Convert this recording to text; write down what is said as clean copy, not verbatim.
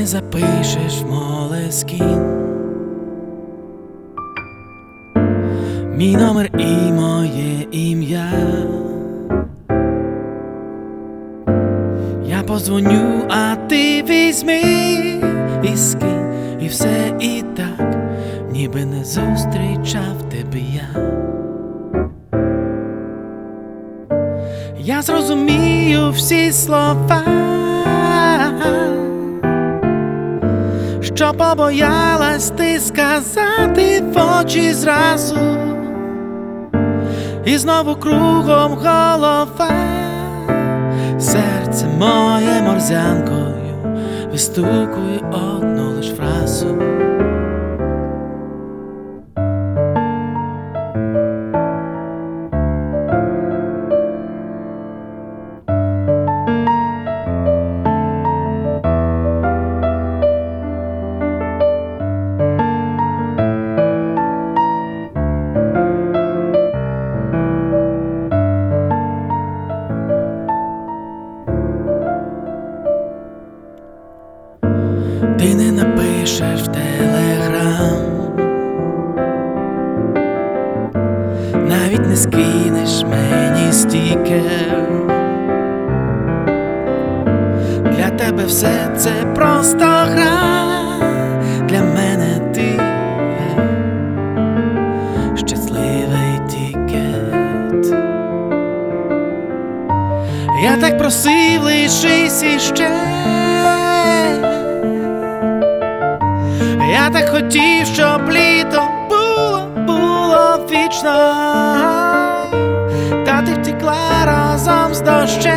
запишеш в Молескін мій номер і моє ім'я. Я позвоню, а ти візьми і скинь, і все і так, ніби не зустрічав тебе я. Я зрозумію всі слова, що побоялась ти сказати в очі зразу, і знову кругом голова, серце моє морзянкою вистукує одну лиш фразу. Ти не напишеш в телеграм, навіть не скинеш мені стікер. Для тебе все це просто гра, для мене ти щасливий тікет. Я так просив, лишись іще, я так хотів, щоб літо було вічно, та ти втекла разом з дощем.